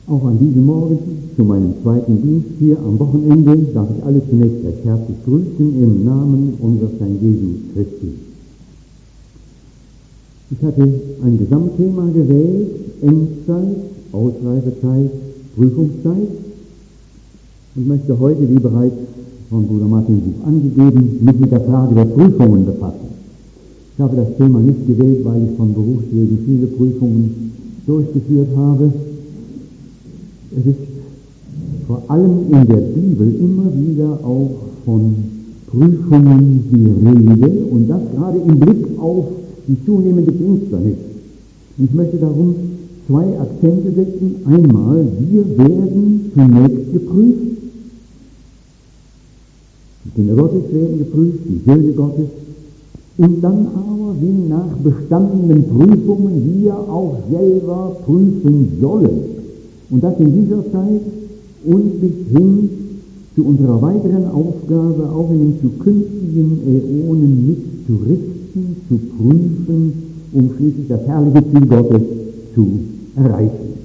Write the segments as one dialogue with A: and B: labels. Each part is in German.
A: Auch an diesem Morgen zu meinem zweiten Dienst hier am Wochenende darf ich alle zunächst recht herzlich grüßen im Namen unseres Herrn Jesu Christi. Ich hatte ein Gesamtthema gewählt: Endzeit, Ausreifezeit, Prüfungszeit, und möchte heute, wie bereits von Bruder Martin Buch angegeben, mich mit der Frage der Prüfungen befassen. Ich habe das Thema nicht gewählt, weil ich von Berufswegen viele Prüfungen durchgeführt habe. Es ist vor allem in der Bibel immer wieder auch von Prüfungen die Rede, und das gerade im Blick auf die zunehmende Finsternis. Und ich möchte darum zwei Akzente setzen. Einmal, wir werden zunächst geprüft. Die Kinder Gottes werden geprüft, die Söhne Gottes. Und dann aber, wie nach bestandenen Prüfungen, wir auch selber prüfen sollen. Und das in dieser Zeit und bis hin zu unserer weiteren Aufgabe, auch in den zukünftigen Äonen mitzurichten, zu prüfen, um schließlich das herrliche Ziel Gottes zu erreichen.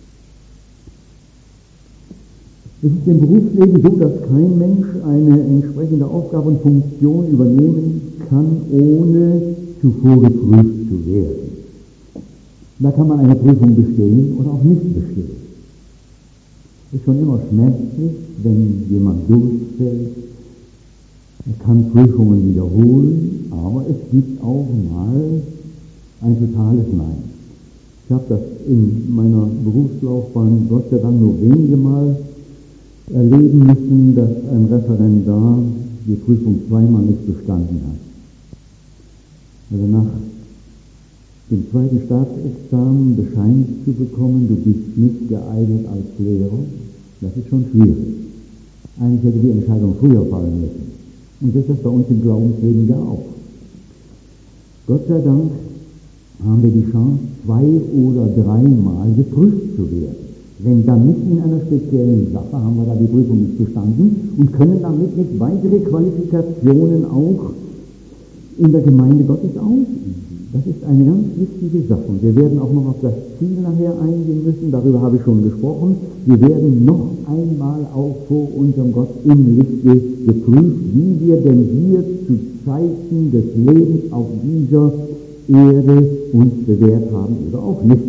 A: Es ist im Berufsleben so, dass kein Mensch eine entsprechende Aufgabe und Funktion übernehmen kann, ohne zuvor geprüft zu werden. Da kann man eine Prüfung bestehen oder auch nicht bestehen. Es ist schon immer schmerzlich, wenn jemand durchfällt. Er kann Prüfungen wiederholen, aber es gibt auch mal ein totales Nein. Ich habe das in meiner Berufslaufbahn Gott sei Dank nur wenige Mal erleben müssen, dass ein Referendar die Prüfung zweimal nicht bestanden hat. Also nach dem zweiten Staatsexamen bescheinigt zu bekommen, du bist nicht geeignet als Lehrer, das ist schon schwierig. Eigentlich hätte die Entscheidung früher fallen müssen. Und das ist das bei uns im Glaubensleben ja auch. Gott sei Dank haben wir die Chance, 2 oder 3 Mal geprüft zu werden. Wenn dann nicht in einer speziellen Sache, haben wir da die Prüfung nicht bestanden und können damit nicht weitere Qualifikationen auch in der Gemeinde Gottes ausüben. Das ist eine ganz wichtige Sache. Und wir werden auch noch auf das Ziel nachher eingehen müssen. Darüber habe ich schon gesprochen. Wir werden noch einmal auch vor unserem Gott im Lichte geprüft, wie wir denn hier zu Zeiten des Lebens auf dieser Erde uns bewährt haben oder auch nicht.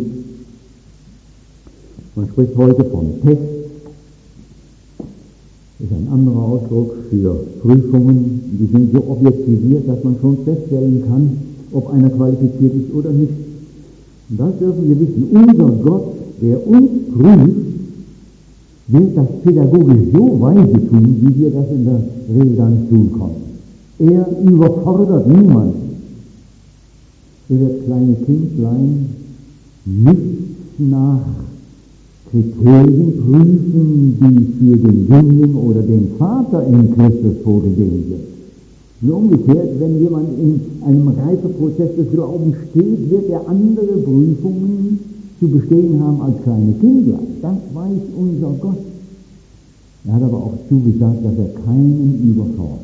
A: Man spricht heute von Test. Das ist ein anderer Ausdruck für Prüfungen. Die sind so objektiviert, dass man schon feststellen kann, ob einer qualifiziert ist oder nicht. Und das dürfen wir wissen. Unser Gott, der uns prüft, wird das pädagogisch so weise tun, wie wir das in der Regel gar nicht tun konnten. Er überfordert niemanden. Er wird kleine Kindlein nicht nach Kriterien prüfen, die für den Jüngling oder den Vater in Christus vorgesehen sind. Nur umgekehrt, wenn jemand in einem Reifeprozess des Glaubens steht, wird er andere Prüfungen zu bestehen haben als kleine Kindlein. Das weiß unser Gott. Er hat aber auch zugesagt, dass er keinen überfordert.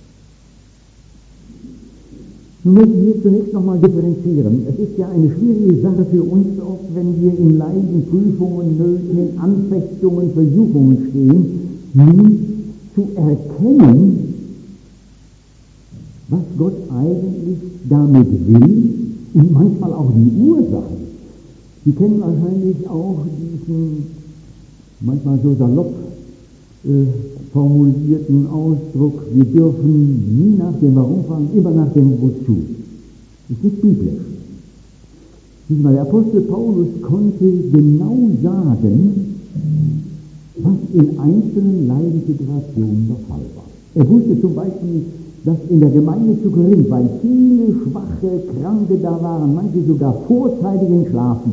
A: Nun müssen wir zunächst nochmal differenzieren. Es ist ja eine schwierige Sache für uns oft, wenn wir in Leiden, Prüfungen, Nöten, in Anfechtungen, Versuchungen stehen, nun zu erkennen, was Gott eigentlich damit will und manchmal auch die Ursachen. Sie kennen wahrscheinlich auch diesen manchmal so salopp formulierten Ausdruck, wir dürfen nie nach dem Warum fragen, immer nach dem Wozu. Das ist nicht biblisch. Der Apostel Paulus konnte genau sagen, was in einzelnen Leidenssituationen der Fall war. Er wusste zum Beispiel, dass in der Gemeinde zu Korinth, weil viele schwache Kranke da waren, manche sogar vorzeitig entschlafen,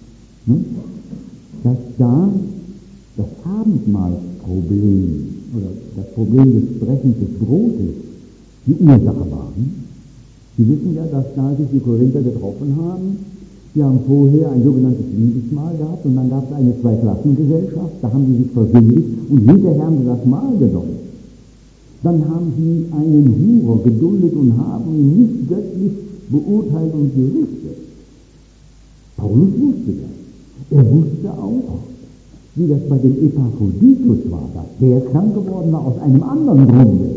A: dass da das Abendmahlsproblem oder das Problem des Brechens des Brotes die Ursache waren. Sie wissen ja, dass da sich die Korinther getroffen haben. Die haben vorher ein sogenanntes Liebesmahl gehabt und dann gab es eine Zweiklassengesellschaft, da haben sie sich versündigt und hinterher haben sie das Mahl genommen. Dann haben sie einen Hurer geduldet und haben ihn nicht göttlich beurteilt und gerichtet. Paulus wusste das. Er wusste auch, wie das bei dem Epaphroditus war, dass der krank geworden war aus einem anderen Grunde,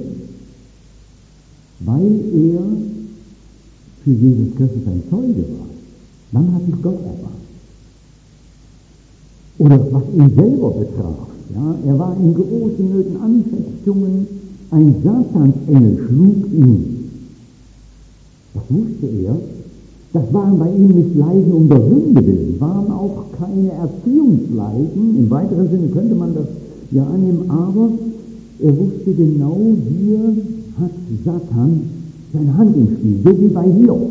A: weil er für Jesus Christus ein Zeuge war. Dann hat sich Gott erbarmt. Oder was ihn selber betraf, ja, er war in großen Nöten, Anfechtungen, ein Satansengel schlug ihn. Das wusste er. Das waren bei ihm nicht Leiden um der Sünde willen, waren auch keine Erziehungsleiden, im weiteren Sinne könnte man das ja annehmen, aber er wusste genau, hier hat Satan seine Hand im Spiel, so wie bei Hiob.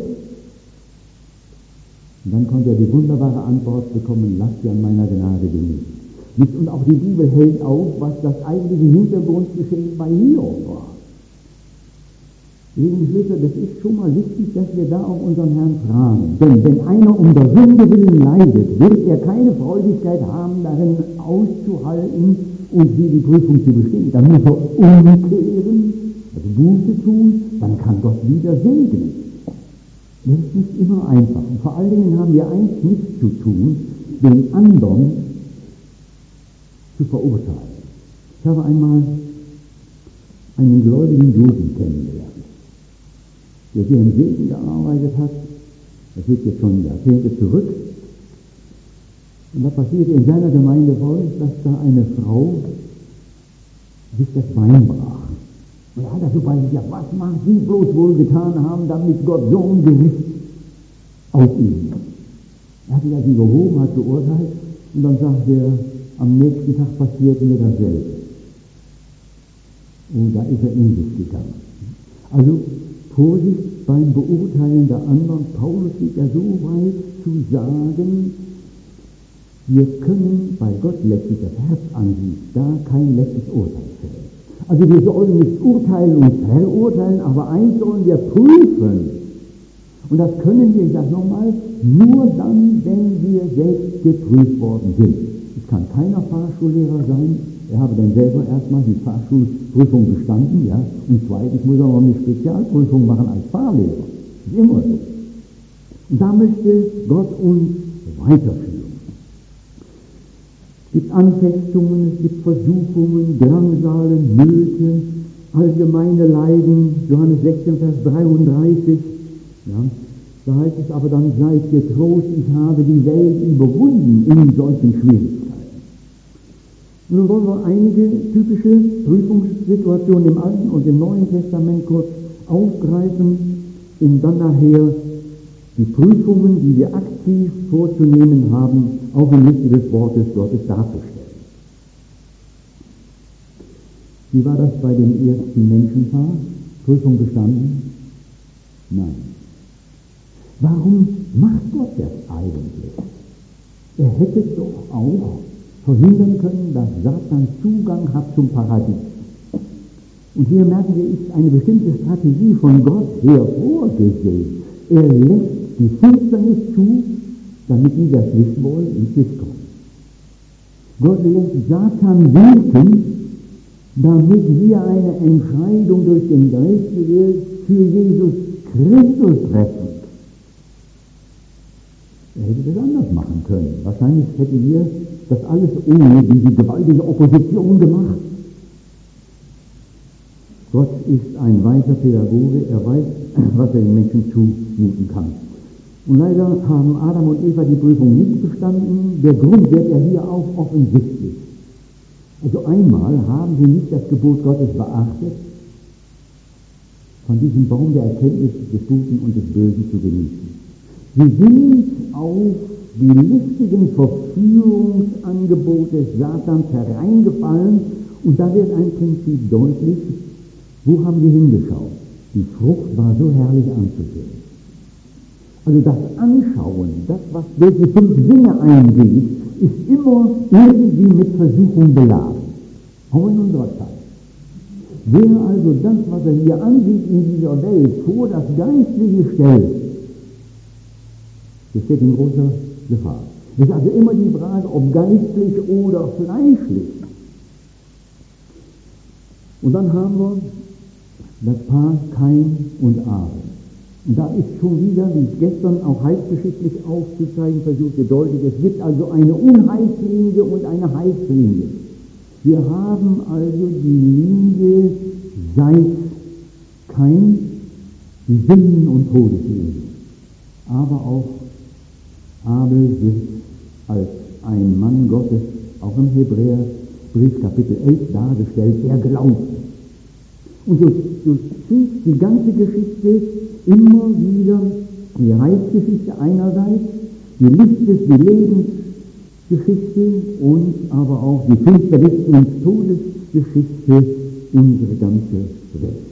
A: Und dann konnte er die wunderbare Antwort bekommen, lass dir an meiner Gnade genügen. Und auch die Bibel hält auf, was das eigentliche Hintergrundgeschehen bei Hiob war. Liebe Geschwister, das ist schon mal wichtig, dass wir da auch unseren Herrn fragen. Denn wenn einer um der Sünde willen leidet, wird er keine Freudigkeit haben, darin auszuhalten und die Prüfung zu bestehen. Dann muss er umkehren, also Buße tun, dann kann Gott wieder segnen. Das ist nicht immer einfach. Und vor allen Dingen haben wir eins nicht zu tun, den anderen zu verurteilen. Ich habe einmal einen gläubigen Juden kennengelernt, der hier im Segen gearbeitet hat. Das liegt jetzt schon Jahrzehnte zurück. Und da passierte in seiner Gemeinde Folgendes, dass da eine Frau sich das Bein brach. Und er hat das so bei sich gesagt, was mag sie bloß wohl getan haben, damit Gott so ein Gericht auf ihn. Er hat sich also überhoben, hat geurteilt, und dann sagt er, am nächsten Tag passiert mir dasselbe. Und da ist er in sich gegangen. Also Vorsicht beim Beurteilen der anderen. Paulus geht ja so weit zu sagen, wir können bei Gott letztlich das Herz ansieht, da kein letztes Urteil fällen. Also wir sollen nicht urteilen und verurteilen, aber eins sollen wir prüfen. Und das können wir, ich sage nochmal, nur dann, wenn wir selbst geprüft worden sind. Es kann keiner Fahrschullehrer sein, er habe dann selber erstmal die Fahrschulprüfung bestanden, ja, und zweitens muss er noch eine Spezialprüfung machen als Fahrlehrer. Das ist immer so. Und da möchte Gott uns weiterführen. Es gibt Anfechtungen, es gibt Versuchungen, Drangsale, Nöte, allgemeine Leiden, Johannes 16, Vers 33, ja, da heißt es aber dann, seid getrost, ich habe die Welt überwunden in solchen Schwierigkeiten. Nun wollen wir einige typische Prüfungssituationen im Alten und im Neuen Testament kurz aufgreifen, um dann nachher die Prüfungen, die wir aktiv vorzunehmen haben, auch im Lichte des Wortes Gottes darzustellen. Wie war das bei dem ersten Menschenpaar? Prüfung bestanden? Nein. Warum macht Gott das eigentlich? Er hätte doch auch verhindern können, dass Satan Zugang hat zum Paradies. Und hier merken wir, ist eine bestimmte Strategie von Gott her vorgesehen. Er lässt die Finsternis zu, damit die das Licht wollen ins Licht kommen. Gott lässt Satan wirken, damit wir eine Entscheidung durch den Geist für Jesus Christus treffen. Er hätte das anders machen können. Wahrscheinlich hätten wir das alles ohne diese gewaltige Opposition gemacht. Gott ist ein weiser Pädagoge, er weiß, was er den Menschen zumuten kann. Und leider haben Adam und Eva die Prüfung nicht bestanden. Der Grund wird ja hier auch offensichtlich. Also einmal haben sie nicht das Gebot Gottes beachtet, von diesem Baum der Erkenntnis des Guten und des Bösen zu genießen. Sie sind auf die listigen Verführungsangebote Satans hereingefallen, und da wird ein Prinzip deutlich. Wo haben wir hingeschaut? Die Frucht war so herrlich anzusehen. Also das Anschauen, das, was durch die 5 Sinne eingeht, ist immer irgendwie mit Versuchung beladen. Auch in unserer Zeit. Wer also das, was er hier ansieht in dieser Welt, vor das Geistliche stellt, das steht in großer Gefahr. Es ist also immer die Frage, ob geistlich oder fleischlich. Und dann haben wir das Paar Kain und Abel. Und da ist schon wieder, wie ich gestern auch heilsgeschichtlich aufzuzeigen versuchte, deutlich, es gibt also eine Unheilslinie und eine Heilslinie. Wir haben also die Linie seit Kain, die Sünden- und Todeslinie. Aber auch Abel wird als ein Mann Gottes, auch im Hebräerbrief Kapitel 11 dargestellt, der glaubt. Und so zieht die ganze Geschichte immer wieder die Heilsgeschichte einerseits, die die Lebensgeschichte und aber auch die Finsternis- und Todesgeschichte unsere ganze Welt.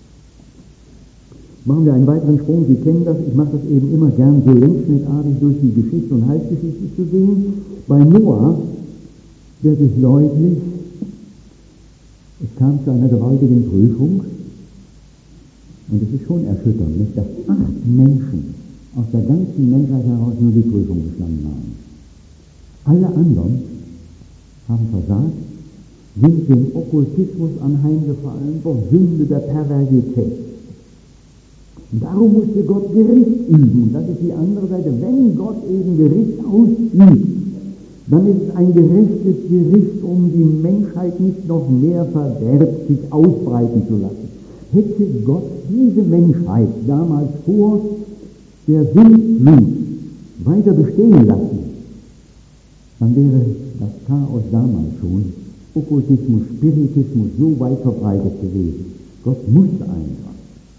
A: Machen wir einen weiteren Sprung, Sie kennen das, ich mache das eben immer gern so längsschnittartig durch die Geschichte und Heilsgeschichte zu sehen. Bei Noah wird es deutlich, es kam zu einer gewaltigen Prüfung. Und es ist schon erschütternd, nicht, dass 8 Menschen aus der ganzen Menschheit heraus nur die Prüfung bestanden haben. Alle anderen haben versagt, sind dem Okkultismus anheimgefallen, vor Sünde der Perversität. Und darum musste Gott Gericht üben. Und das ist die andere Seite. Wenn Gott eben Gericht ausübt, dann ist es ein gerechtes Gericht, um die Menschheit nicht noch mehr Verderb sich ausbreiten zu lassen. Hätte Gott diese Menschheit damals vor der Sintflut weiter bestehen lassen, dann wäre das Chaos damals schon, Okkultismus, Spiritismus, so weit verbreitet gewesen. Gott musste eingreifen.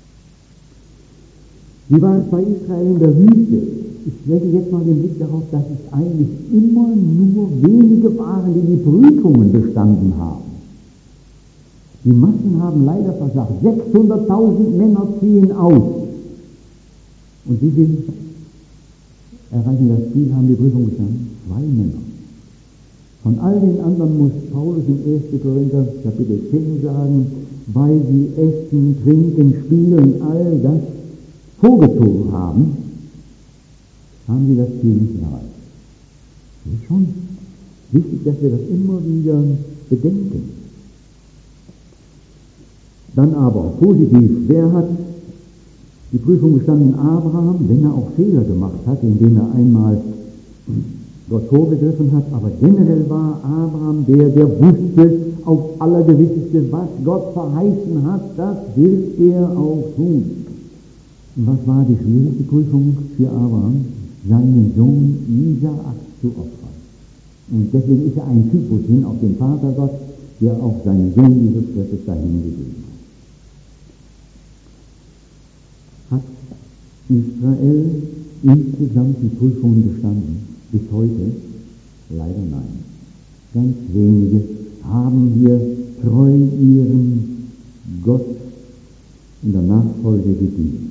A: Wie war es bei Israel in der Wüste? Ich lenke jetzt mal den Blick darauf, dass es eigentlich immer nur wenige waren, die Prüfungen bestanden haben. Die Massen haben leider versagt. 600.000 Männer ziehen aus. Und wie viel erreichen das Ziel, haben die Prüfung bestanden? 2 Männer. Von all den anderen muss Paulus im 1. Korinther Kapitel 10 sagen, weil sie essen, trinken, spielen, all das vorgezogen haben, haben sie das Ziel nicht erreicht. Das ist schon wichtig, dass wir das immer wieder bedenken. Dann aber positiv, wer hat die Prüfung bestanden? Abraham, wenn er auch Fehler gemacht hat, indem er einmal Gott vorgegriffen hat, aber generell war Abraham der wusste auf Allergewisseste, was Gott verheißen hat, das will er auch tun. Und was war die schwierigste Prüfung für Abraham? Seinen Sohn Isaak zu opfern. Und deswegen ist er ein Typus hin auf den Vater Gott, der auch seinen Sohn Jesus Christus dahin gegeben hat. Hat Israel insgesamt die Prüfungen bestanden? Bis heute? Leider nein. Ganz wenige haben hier treu ihrem Gott in der Nachfolge gedient.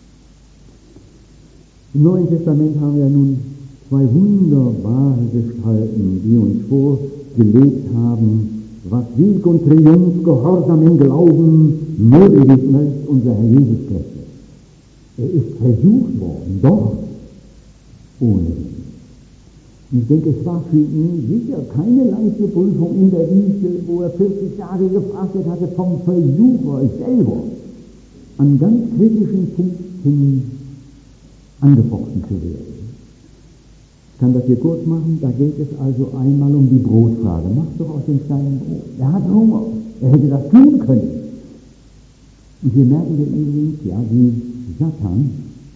A: Im Neuen Testament haben wir nun 2 wunderbare Gestalten, die uns vorgelegt haben, was Sieg und Triumph, Gehorsam im Glauben möglich ist, und das ist unser Herr Jesus Christus. Er ist versucht worden, doch ohne Sünde. Und ich denke, es war für ihn sicher keine leichte Prüfung in der Wüste, wo er 40 Jahre gefastet hatte, vom Versucher selber an ganz kritischen Punkten angefochten zu werden. Ich kann das hier kurz machen, da geht es also einmal um die Brotfrage. Mach doch aus den Steinen Brot. Er hat Hunger, er hätte das tun können. Und hier merken wir übrigens, ja, wie Satan,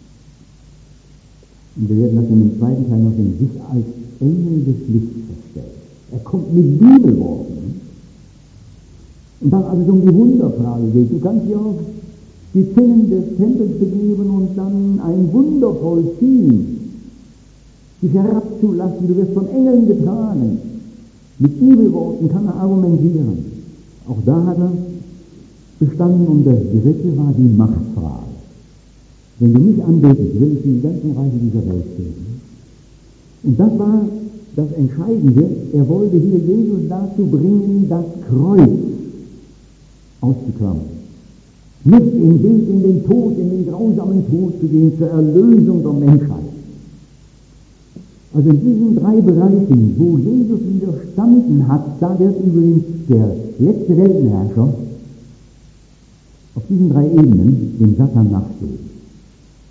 A: und wir werden das in dem zweiten Teil noch sehen, sich als Engel des Lichts verstellt. Er kommt mit Bibelworten. Und dann also um die Wunderfrage geht. Du kannst ja auf die Zinnen des Tempels begeben und dann ein Wunder vollziehen, dich herabzulassen, du wirst von Engeln getragen. Mit Bibelworten kann er argumentieren. Auch da hat er bestanden, und das dritte war die Machtfrage. Wenn du mich anbetest, will ich die ganzen Reiche dieser Welt geben. Und das war das Entscheidende. Er wollte hier Jesus dazu bringen, das Kreuz auszuklammern. Nicht im Weg in den Tod, in den grausamen Tod zu gehen, zur Erlösung der Menschheit. Also in diesen 3 Bereichen, wo Jesus widerstanden hat, da wird übrigens der letzte Weltenherrscher auf diesen 3 Ebenen dem Satan nachstehen.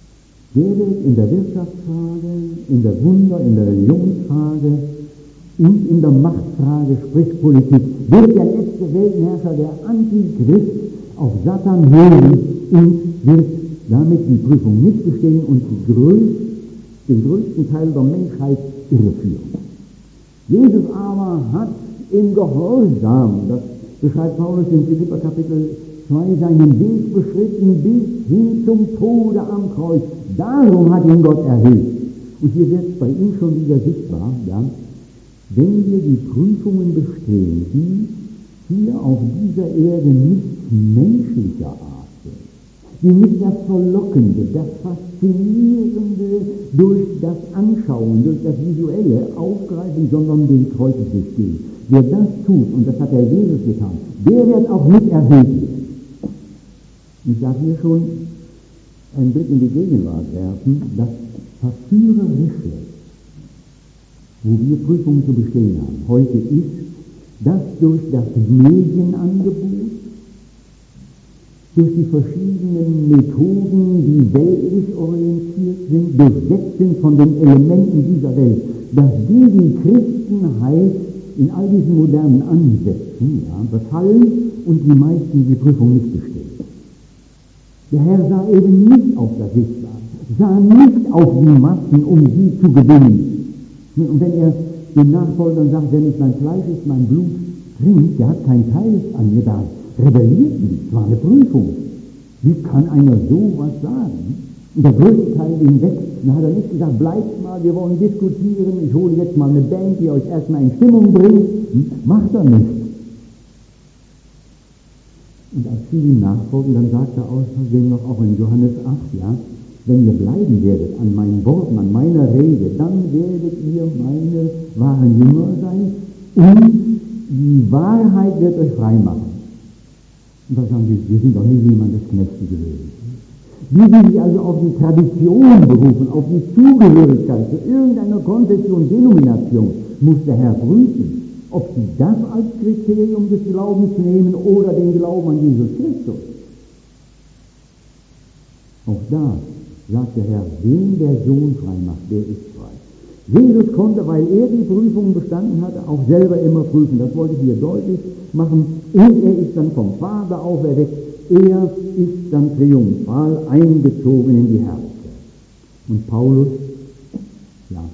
A: Der wird in der Wirtschaftsfrage, in der Wunder-, in der Religionsfrage und in der Machtfrage, sprich Politik, wird der letzte Weltenherrscher, der Antichrist, auf Satan hören und wird damit die Prüfung nicht bestehen und den größten Teil der Menschheit irreführen. Jesus aber hat im Gehorsam, das beschreibt Paulus in Philipper Kapitel 2, seinen Weg beschritten bis hin zum Tode am Kreuz. Darum hat ihn Gott erhöht. Und hier wird es bei ihm schon wieder sichtbar, ja, wenn wir die Prüfungen bestehen, die hier auf dieser Erde nicht menschlicher Art sind, die nicht das Verlockende, das Faszinierende durch das Anschauen, durch das Visuelle aufgreifen, sondern den Kreuzesweg gehen. Wer das tut, und das hat der Jesus getan, der wird auch mit erhöht werden. Ich darf hier schon einen Blick in die Gegenwart werfen, das Verführerische, wo wir Prüfungen zu bestehen haben, heute ist, dass durch das Medienangebot, durch die verschiedenen Methoden, die weltlich orientiert sind, durchsetzt sind von den Elementen dieser Welt, dass die Christenheit in all diesen modernen Ansätzen befallen und die meisten die Prüfung nicht bestehen. Der Herr sah eben nicht auf das Sichtbare, sah nicht auf die Massen, um sie zu gewinnen. Und wenn er den Nachfolgern sagt, wer nicht mein Fleisch ist, mein Blut trinkt, der hat kein Teil an mir, da rebelliert nicht, es war eine Prüfung. Wie kann einer sowas sagen? Und der größte Teil ging weg, dann hat er nicht gesagt, bleibt mal, wir wollen diskutieren, ich hole jetzt mal eine Band, die euch erstmal in Stimmung bringt. Macht er nicht. Und als sie ihm nachfolgen, dann sagt er außerdem noch auch in Johannes 8, ja, wenn ihr bleiben werdet an meinen Worten, an meiner Rede, dann werdet ihr meine wahren Jünger sein und die Wahrheit wird euch frei machen. Und da sagen wir sind doch nie jemandes Knechte gewesen. Die sich also auf die Tradition berufen, auf die Zugehörigkeit zu irgendeiner Konfession, Denomination, muss der Herr prüfen, ob sie das als Kriterium des Glaubens nehmen oder den Glauben an Jesus Christus. Auch da sagt der Herr, wen der Sohn frei macht, der ist frei. Jesus konnte, weil er die Prüfung bestanden hatte, auch selber immer prüfen. Das wollte ich hier deutlich machen. Und er ist dann vom Vater auferweckt. Er ist dann triumphal eingezogen in die Herrlichkeit. Und Paulus, ja,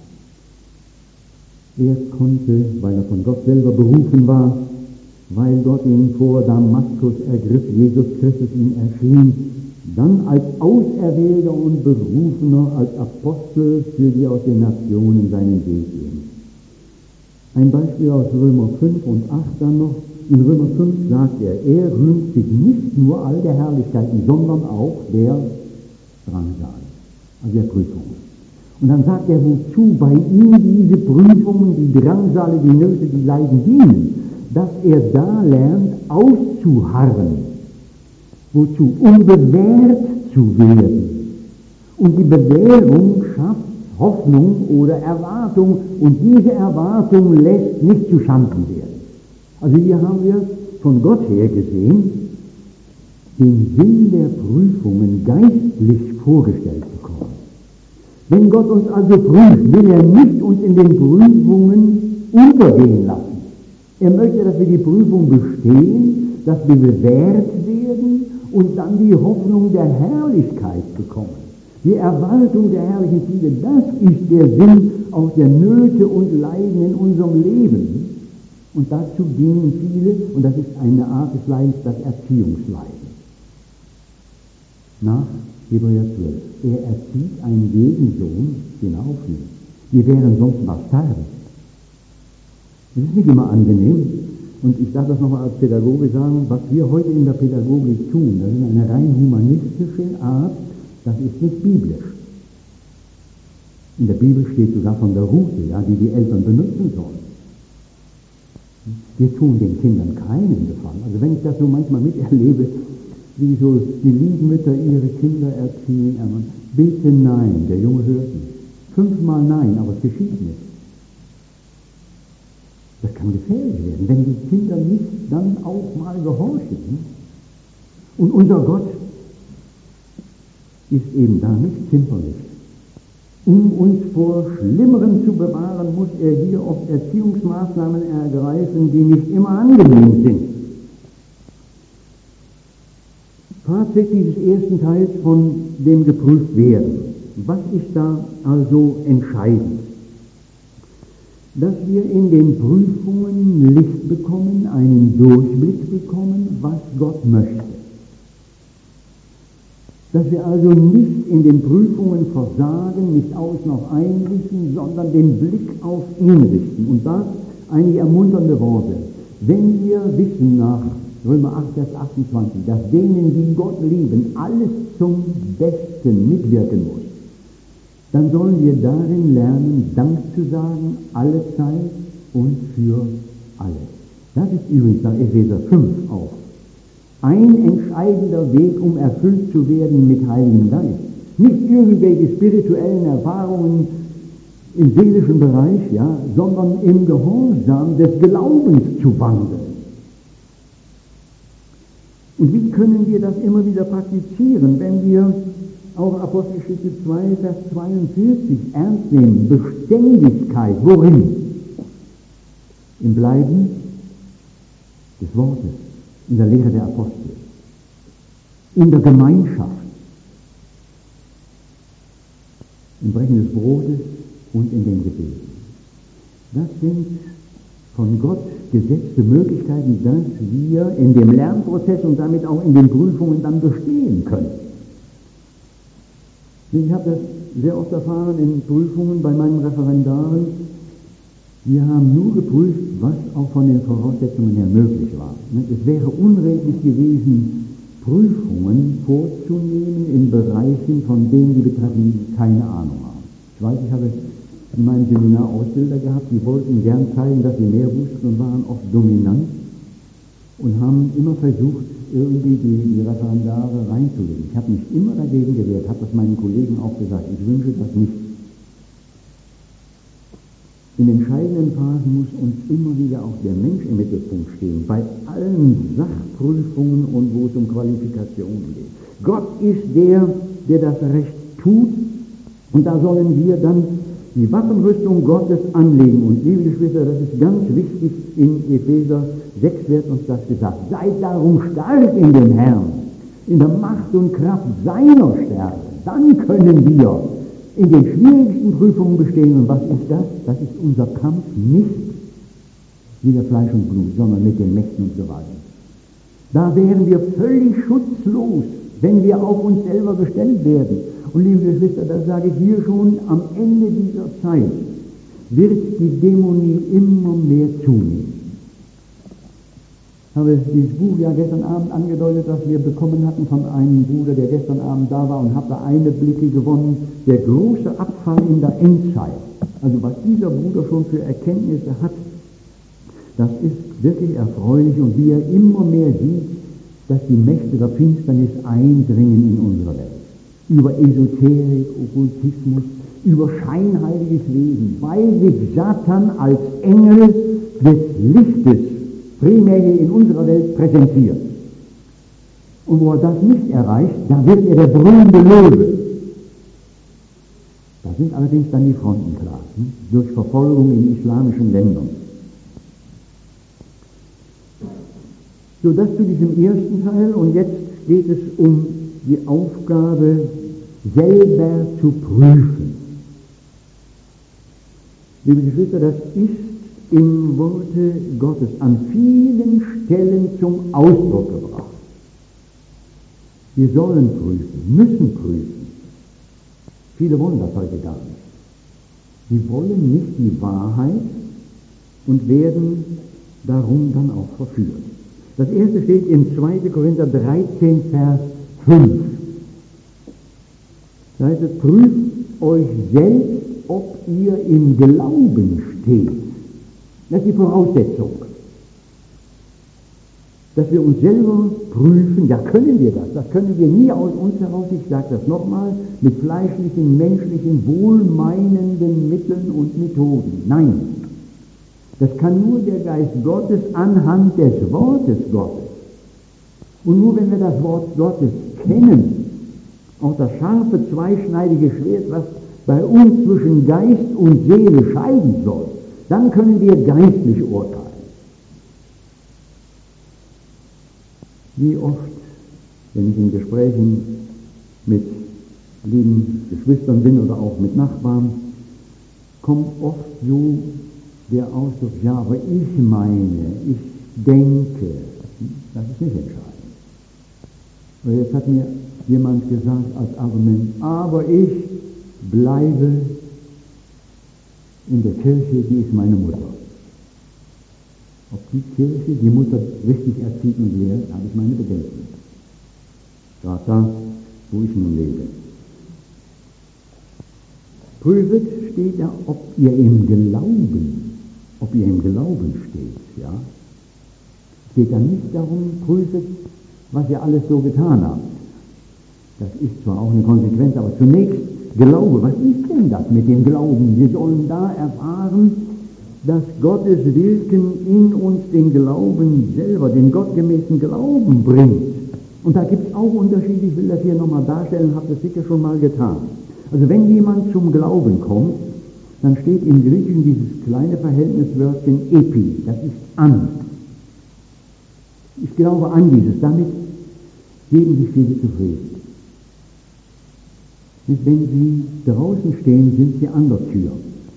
A: er konnte, weil er von Gott selber berufen war, weil Gott ihn vor Damaskus ergriff, Jesus Christus ihm erschien, dann als Auserwählter und Berufener, als Apostel für die aus den Nationen seinen Weg gehen. Ein Beispiel aus Römer 5 und 8 dann noch. In Römer 5 sagt er rühmt sich nicht nur all der Herrlichkeiten, sondern auch der Drangsal, also der Prüfungen. Und dann sagt er, wozu bei ihm diese Prüfungen, die Drangsale, die Nöte, die Leiden dienen, dass er da lernt, auszuharren. Wozu? Um bewährt zu werden. Und die Bewährung schafft Hoffnung oder Erwartung und diese Erwartung lässt nicht zu Schanden werden. Also hier haben wir von Gott her gesehen den Sinn der Prüfungen geistlich vorgestellt bekommen. Wenn Gott uns also prüft, will er nicht uns in den Prüfungen untergehen lassen. Er möchte, dass wir die Prüfung bestehen, dass wir bewährt werden und dann die Hoffnung der Herrlichkeit bekommen. Die Erwartung der herrlichen Ziele, das ist der Sinn auch der Nöte und Leiden in unserem Leben. Und dazu dienen viele, und das ist eine Art des Leidens, das Erziehungsleiden. Nach Hebräer 12. Er erzieht einen Gegensohn, den er aufnimmt. Wir wären sonst mal sterben. Das ist nicht immer angenehm. Und ich darf das nochmal als Pädagoge sagen, was wir heute in der Pädagogik tun, das ist eine rein humanistische Art, das ist nicht biblisch. In der Bibel steht sogar von der Route, ja, die die Eltern benutzen sollen. Wir tun den Kindern keinen Gefallen. Also wenn ich das so manchmal miterlebe, wie so die lieben Mütter ihre Kinder erziehen, bitte nein, der Junge hört nicht. 5-mal nein, aber es geschieht nicht. Das kann gefährlich werden, wenn die Kinder nicht dann auch mal gehorchen. Und unser Gott ist eben da nicht zimperlich. Um uns vor Schlimmerem zu bewahren, muss er hier oft Erziehungsmaßnahmen ergreifen, die nicht immer angenehm sind. Fazit dieses ersten Teils von dem geprüft werden. Was ist da also entscheidend? Dass wir in den Prüfungen Licht bekommen, einen Durchblick bekommen, was Gott möchte. Dass wir also nicht in den Prüfungen versagen, nicht aus noch einrichten, sondern den Blick auf ihn richten. Und da einige ermunternde Worte. Wenn wir wissen nach Römer 8, Vers 28, dass denen, die Gott lieben, alles zum Besten mitwirken muss, dann sollen wir darin lernen, Dank zu sagen, alle Zeit und für alles. Das ist übrigens nach Epheser 5 auch ein entscheidender Weg, um erfüllt zu werden mit Heiligem Geist. Nicht irgendwelche spirituellen Erfahrungen im seelischen Bereich, ja, sondern im Gehorsam des Glaubens zu wandeln. Und wie können wir das immer wieder praktizieren, wenn wir auch Apostelgeschichte 2, Vers 42 ernst nehmen? Beständigkeit, worin? Im Bleiben des Wortes, in der Lehre der Apostel, in der Gemeinschaft, im Brechen des Brotes und in den Gebeten. Das sind von Gott gesetzte Möglichkeiten, dass wir in dem Lernprozess und damit auch in den Prüfungen dann bestehen können. Ich habe das sehr oft erfahren in Prüfungen bei meinen Referendaren. Wir haben nur geprüft, was auch von den Voraussetzungen her möglich war. Es wäre unredlich gewesen, Prüfungen vorzunehmen in Bereichen, von denen die Betreffenden keine Ahnung haben. Ich weiß, ich habe in meinem Seminar Ausbilder gehabt, die wollten gern zeigen, dass sie mehr wussten und waren oft dominant und haben immer versucht, irgendwie die Referendare reinzulegen. Ich habe mich immer dagegen gewehrt, habe das meinen Kollegen auch gesagt, ich wünsche das nicht. In entscheidenden Phasen muss uns immer wieder auch der Mensch im Mittelpunkt stehen, bei allen Sachprüfungen und wo es um Qualifikationen geht. Gott ist der das Recht tut, und da sollen wir dann die Waffenrüstung Gottes anlegen. Und liebe Geschwister, das ist ganz wichtig, in Epheser 6 wird uns das gesagt. Seid darum stark in dem Herrn, in der Macht und Kraft seiner Stärke. Dann können wir in den schwierigsten Prüfungen bestehen. Und was ist das? Das ist unser Kampf nicht mit der Fleisch und Blut, sondern mit den Mächten und Gewalten. Da wären wir völlig schutzlos, wenn wir auf uns selber gestellt werden. Und liebe Geschwister, das sage ich hier schon, am Ende dieser Zeit wird die Dämonie immer mehr zunehmen. Ich habe dieses Buch ja gestern Abend angedeutet, das wir bekommen hatten von einem Bruder, der gestern Abend da war, und habe da Einblicke gewonnen, der große Abfall in der Endzeit. Also was dieser Bruder schon für Erkenntnisse hat, das ist wirklich erfreulich, und wie er immer mehr sieht, dass die Mächte der Finsternis eindringen in unsere Welt. Über Esoterik, Okkultismus, über scheinheiliges Wesen, weil sich Satan als Engel des Lichtes primär hier in unserer Welt präsentiert. Und wo er das nicht erreicht, da wird er der brüllende Löwe. Da sind allerdings dann die Fronten klar, durch Verfolgung in islamischen Ländern. So, das zu diesem ersten Teil, und jetzt geht es um die Aufgabe, selber zu prüfen. Liebe Geschwister, das ist im Worte Gottes an vielen Stellen zum Ausdruck gebracht. Wir sollen prüfen, müssen prüfen. Viele wollen das heute gar nicht. Sie wollen nicht die Wahrheit und werden darum dann auch verführt. Das erste steht in 2. Korinther 13, Vers 5. Das heißt, prüft euch selbst, ob ihr im Glauben steht. Das ist die Voraussetzung. Dass wir uns selber prüfen, ja, können wir das? Das können wir nie aus uns heraus, ich sage das nochmal, mit fleischlichen, menschlichen, wohlmeinenden Mitteln und Methoden. Nein. Das kann nur der Geist Gottes anhand des Wortes Gottes. Und nur wenn wir das Wort Gottes kennen, auch das scharfe, zweischneidige Schwert, was bei uns zwischen Geist und Seele scheiden soll, dann können wir geistlich urteilen. Wie oft, wenn ich in Gesprächen mit lieben Geschwistern bin oder auch mit Nachbarn, kommt oft so der Ausdruck, ja, aber ich meine, ich denke, das ist nicht entscheidend. Und jetzt hat mir jemand gesagt als Argument, aber ich bleibe in der Kirche, die ist meine Mutter. Ob die Kirche die Mutter richtig erzieht und lehrt, habe ich meine Bedenken. Gerade da, wo ich nun lebe. Prüfet, steht ja, ob ihr im Glauben steht, ja. Es geht dann nicht darum, prüfet, was ihr alles so getan habt. Das ist zwar auch eine Konsequenz, aber zunächst Glaube. Was ist denn das mit dem Glauben? Wir sollen da erfahren, dass Gottes Wirken in uns den Glauben selber, den gottgemäßen Glauben bringt. Und da gibt es auch Unterschiede, ich will das hier nochmal darstellen, habe das sicher schon mal getan. Also wenn jemand zum Glauben kommt, dann steht im Griechischen dieses kleine Verhältniswörtchen epi, das ist an. Ich glaube an dieses, damit geben sich viele zufrieden. Wenn Sie draußen stehen, sind Sie an der Tür.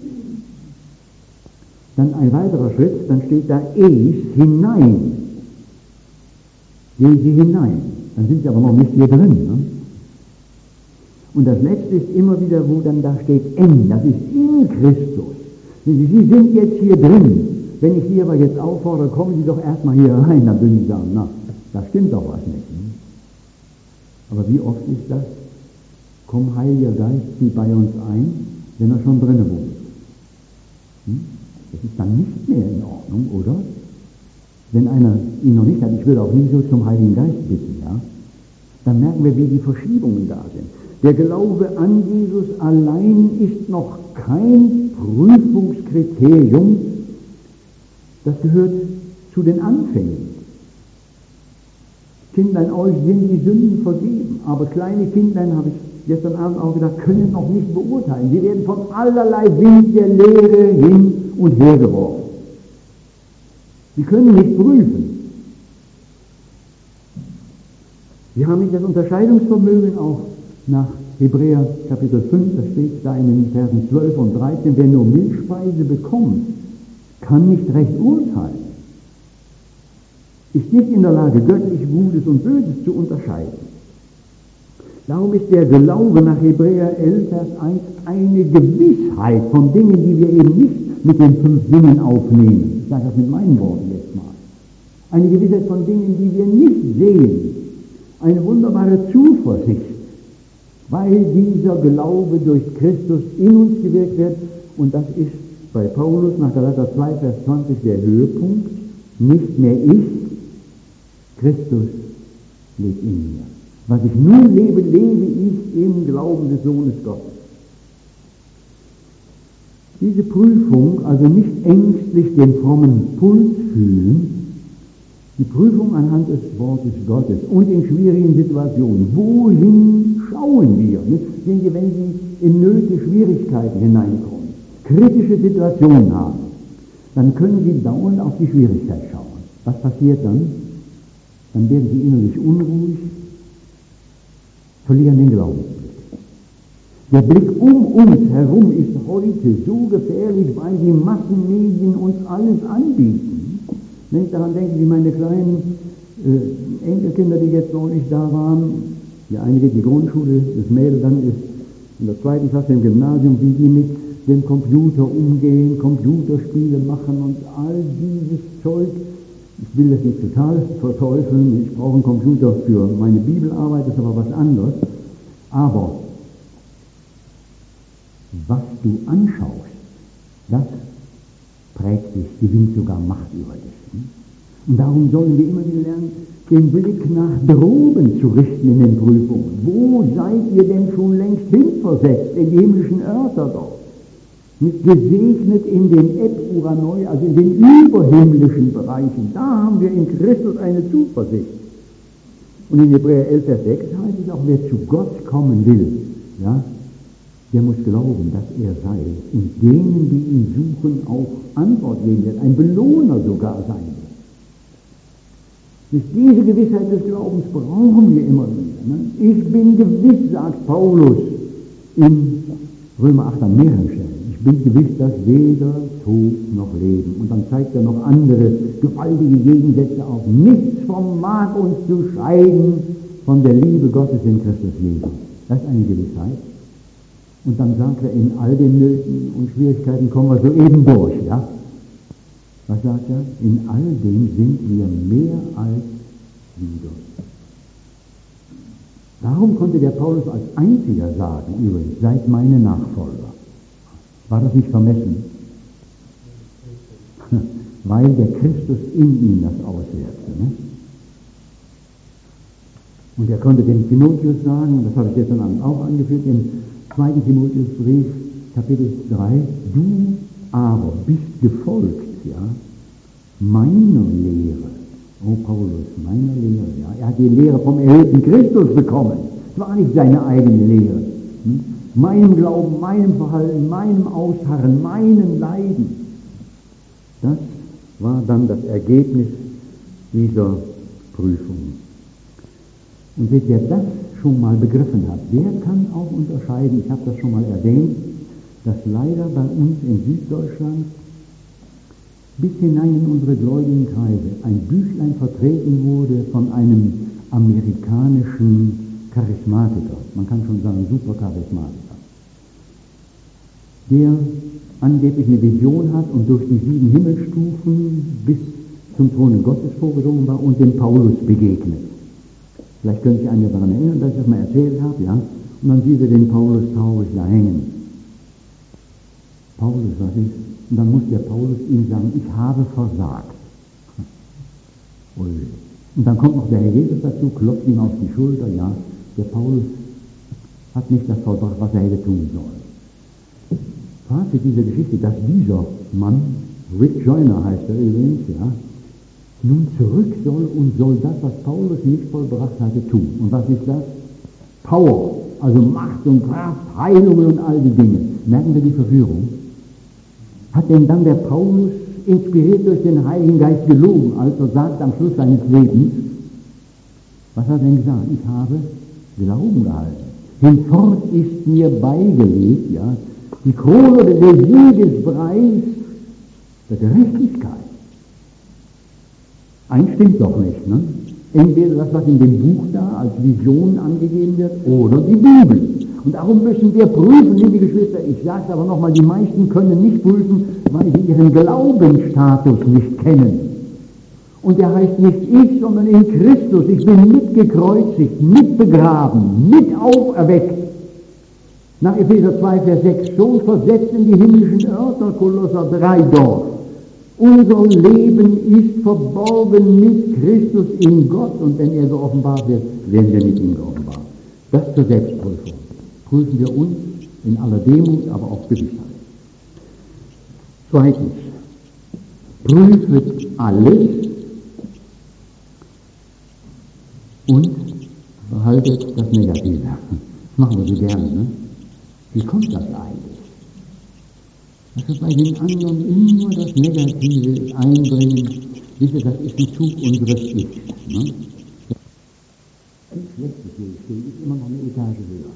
A: Dann ein weiterer Schritt, dann steht da eis, hinein. Gehen Sie hinein. Dann sind Sie aber noch nicht hier drin. Ne? Und das letzte ist immer wieder, wo dann da steht en, das ist in Christus. Sie sind jetzt hier drin. Wenn ich Sie aber jetzt auffordere, kommen Sie doch erstmal hier rein, dann würde ich sagen, na, da stimmt doch was nicht. Ne? Aber wie oft ist das? Komm, Heiliger Geist, zieh bei uns ein, wenn er schon drinnen wohnt. Das ist dann nicht mehr in Ordnung, oder? Wenn einer ihn noch nicht hat, ich würde auch nie so zum Heiligen Geist bitten, ja? Dann merken wir, wie die Verschiebungen da sind. Der Glaube an Jesus allein ist noch kein Prüfungskriterium, das gehört zu den Anfängen. Kindlein, euch sind die Sünden vergeben, aber kleine Kindlein, habe ich gestern Abend auch gesagt, können noch nicht beurteilen. Sie werden von allerlei Wind der Lehre hin und her geworfen. Sie können nicht prüfen. Sie haben nicht das Unterscheidungsvermögen, auch nach Hebräer Kapitel 5, das steht da in den Versen 12 und 13, wer nur Milchspeise bekommt, kann nicht recht urteilen, ist nicht in der Lage, göttlich Gutes und Böses zu unterscheiden. Darum ist der Glaube nach Hebräer 11, Vers 1 eine Gewissheit von Dingen, die wir eben nicht mit den 5 Dingen aufnehmen. Ich sage das mit meinen Worten jetzt mal. Eine Gewissheit von Dingen, die wir nicht sehen. Eine wunderbare Zuversicht, weil dieser Glaube durch Christus in uns gewirkt wird. Und das ist bei Paulus nach Galater 2, Vers 20 der Höhepunkt. Nicht mehr ich, Christus lebt in mir. Was ich nun lebe, lebe ich im Glauben des Sohnes Gottes. Diese Prüfung, also nicht ängstlich den frommen Puls fühlen, die Prüfung anhand des Wortes Gottes und in schwierigen Situationen. Wohin schauen wir? Sehen Sie, wenn Sie in Nöte, Schwierigkeiten hineinkommen, kritische Situationen haben, dann können Sie dauernd auf die Schwierigkeit schauen. Was passiert dann? Dann werden Sie innerlich unruhig, verlieren den Glaubensblick. Der Blick um uns herum ist heute so gefährlich, weil die Massenmedien uns alles anbieten. Wenn ich daran denke, wie meine kleinen Enkelkinder, die jetzt noch nicht da waren, die eine geht in die Grundschule, das Mädel dann ist in der 2. Klasse im Gymnasium, wie die mit dem Computer umgehen, Computerspiele machen und all dieses Zeug. Ich will das nicht total verteufeln, ich brauche einen Computer für meine Bibelarbeit, das ist aber was anderes. Aber was du anschaust, das prägt dich, gewinnt sogar Macht über dich. Und darum sollen wir immer wieder lernen, den Blick nach droben zu richten in den Prüfungen. Wo seid ihr denn schon längst hinversetzt, in die himmlischen Örter dort? Mit gesegnet in den Ep-Uranoi, also in den überhimmlischen Bereichen. Da haben wir in Christus eine Zuversicht. Und in Hebräer 11, Vers 6 heißt es auch, wer zu Gott kommen will, ja, der muss glauben, dass er sei und denen, die ihn suchen, auch Antwort geben wird, ein Belohner sogar sein wird. Diese Gewissheit des Glaubens brauchen wir immer wieder. Ne? Ich bin gewiss, sagt Paulus in Römer 8 an mehreren Stellen, ich bin gewiss, dass weder Tod noch Leben. Und dann zeigt er noch andere gewaltige Gegensätze auf. Nichts vermag uns zu scheiden von der Liebe Gottes in Christus Jesus. Das ist eine Gewissheit. Und dann sagt er, in all den Nöten und Schwierigkeiten kommen wir soeben durch, ja? Was sagt er? In all dem sind wir mehr als Sieger. Darum konnte der Paulus als einziger sagen, übrigens, seid meine Nachfolger. War das nicht vermessen? Weil der Christus in ihm das auswirkte. Ne? Und er konnte dem Timotheus sagen, und das habe ich gestern Abend auch angeführt, im 2. Timotheusbrief, Kapitel 3, du aber bist gefolgt, ja, meiner Lehre. Oh Paulus, meiner Lehre, ja. Er hat die Lehre vom erhöhten Christus bekommen. Es war nicht seine eigene Lehre. Meinem Glauben, meinem Verhalten, meinem Ausharren, meinem Leiden. Das war dann das Ergebnis dieser Prüfung. Und wer das schon mal begriffen hat, der kann auch unterscheiden, ich habe das schon mal erwähnt, dass leider bei uns in Süddeutschland bis hinein in unsere gläubigen Kreise ein Büchlein vertreten wurde von einem amerikanischen Charismatiker, man kann schon sagen Supercharismatiker, der angeblich eine Vision hat und durch die 7 Himmelsstufen bis zum Throne Gottes vorgedrungen war und dem Paulus begegnet. Vielleicht können Sie sich daran erinnern, dass ich das mal erzählt habe, ja? Und dann sieht er den Paulus traurig da hängen. Paulus, was ist? Und dann muss der Paulus ihm sagen, ich habe versagt. Und dann kommt noch der Herr Jesus dazu, klopft ihm auf die Schulter, ja, der Paulus hat nicht das vollbracht, was er hätte tun sollen. Fazit dieser Geschichte, dass dieser Mann, Rick Joyner heißt er übrigens, ja, nun zurück soll und soll das, was Paulus nicht vollbracht hatte, tun. Und was ist das? Power, also Macht und Kraft, Heilungen und all die Dinge. Merken wir die Verführung? Hat denn dann der Paulus, inspiriert durch den Heiligen Geist, gelogen, als er sagt am Schluss seines Lebens, was hat er denn gesagt? Ich habe Glauben gehalten. Hinfort ist mir beigelegt, ja, die Krone der Siegespreis der Gerechtigkeit. Eins stimmt doch nicht, ne? Entweder das, was in dem Buch da als Vision angegeben wird, oder die Bibel. Und darum müssen wir prüfen, liebe Geschwister. Ich sage es aber nochmal, die meisten können nicht prüfen, weil sie ihren Glaubensstatus nicht kennen. Und der heißt nicht ich, sondern in Christus. Ich bin mitgekreuzigt, mitbegraben, mit auferweckt. Nach Epheser 2, Vers 6, schon versetzt in die himmlischen Örter, Kolosser 3 dort. Unser Leben ist verborgen mit Christus in Gott, und wenn er geoffenbart wird, werden wir mit ihm geoffenbart. Das zur Selbstprüfung. Prüfen wir uns in aller Demut, aber auch Gewissheit. Zweitens, prüfet alles und behaltet das Negative. Das machen wir so gerne, ne? Wie kommt das eigentlich? Dass wir bei den anderen immer das Negative einbringen, wisst ihr, das ist ein Zug unseres Ichs. Ne? Ein schlechtes Stil ist immer noch eine Etage höher.